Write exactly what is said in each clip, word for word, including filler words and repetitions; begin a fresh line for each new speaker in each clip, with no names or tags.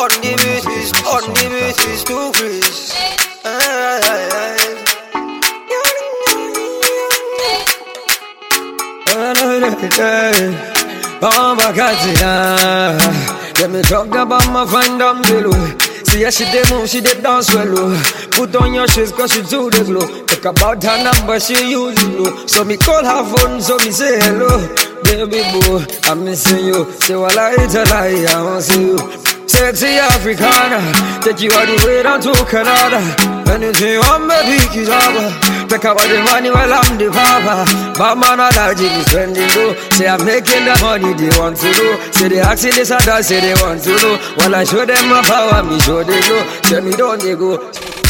On the beat, on the beat is too freeze. Oh, Bakatia. Let me talk about my friend down below. See how she did move, she did dance well low. Put on your shoes cause she too the glow. Talk about her number, she use it low. So me call her phone, so me say hello. Baby boo, I'm missing you. Say well I hate a lie, I won't see you. Sexy Africana, take you all the way down to Canada. Anything you want, baby, kiss over. Take about the money while I'm the papa. But man, I like you, spending low. Say I'm making the money they want to do. Say they asking this and that, say they want to know. While I show them my power, me show they go. Tell me don't they go.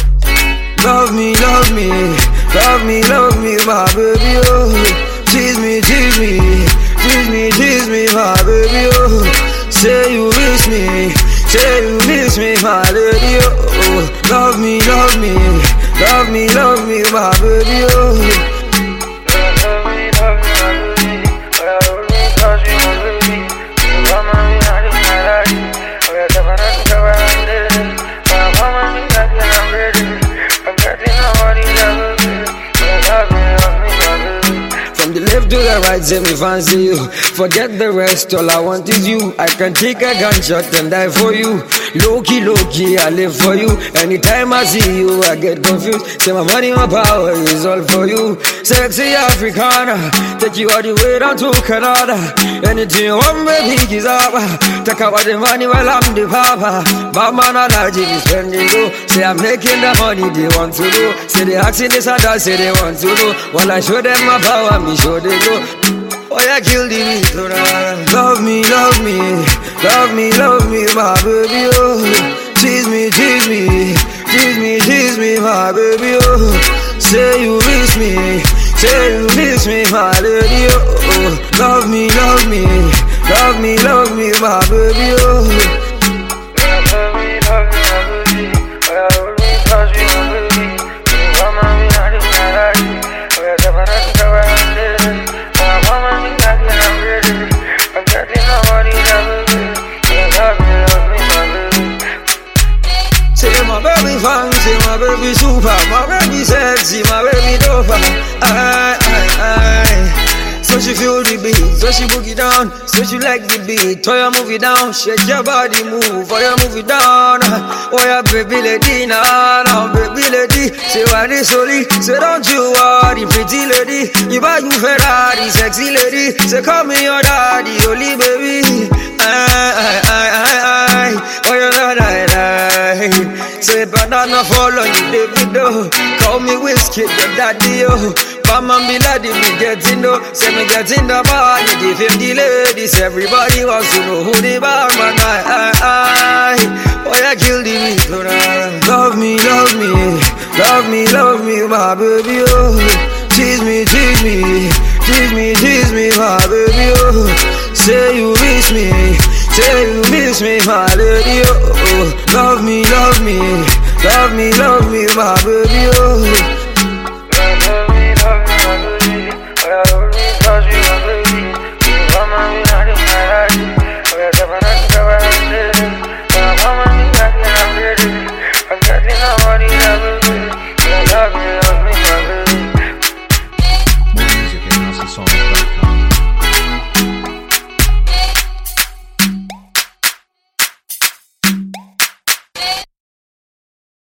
Love me, love me, love me, love me, my baby, oh. Tease me, tease me, tease me, tease me, my baby, oh. Say you miss me, say you miss me, my lady, oh. Love me, love me, love me, love me, my baby, oh. Love me, love me, my baby, love me, touch me, my baby. Love me, I do not like you. Oh, yeah, never let me go around there. Love me, like you, I'm ready. I'm getting nobody that will be. Love me, love me, my baby. From the left to the right, say me fancy you. Forget the rest, all I want is you. I can take a gunshot and die for you. Low-key, low-key, I live for you. Anytime I see you, I get confused. Say my money, my power is all for you. Sexy Africana, take you all the way down to Canada. Anything you want, baby, is up. Take out the money while I'm the papa. But man, I like you, spending low. Say I'm making the money they want to do. Say they asking this and that, say they want to know. While I show them my power, me show they go. Oh, yeah, kill the beat, oh, nah. Love me, love me, love me, love me, my baby, oh. Tease me, tease me, tease me, tease me, my baby, oh. Say you miss me, say you miss me, my lady, oh. Love me, love me, love me, love me, my baby, oh. Love me, love me, my baby, love me, touch me, my baby. Love me, I do not like you. Oh, yeah, never let me go around there. My baby fancy, my baby super, my baby sexy, my baby doper. Aye, aye, aye. So she feel the beat, so she boogie down, so she like the beat. Oh, you move it down, shake your body, move. Oh, you move it down. Oh, yeah, baby lady, nah, nah, baby lady. Say what is holy, say don't you worry, pretty lady. You buy you Ferrari, sexy lady. Say call me your daddy, holy baby. Aye, aye, aye, aye, aye. Oh, you're not die, die. Say banana fall on you, David, oh. Call me whiskey, your daddy, oh. Mama be lady, me getting though. Say me getting the bar, you give him the ladies. Everybody wants to know who the barman, I, I, I. Oh, yeah, kill the beat, oh, nah. Love me, love me, love me, love me, my baby, oh. Tease me, tease me, tease me, tease me, my baby, oh. Say you miss me, say you miss me, my lady, oh. Love me, love me, love me, love me, my baby.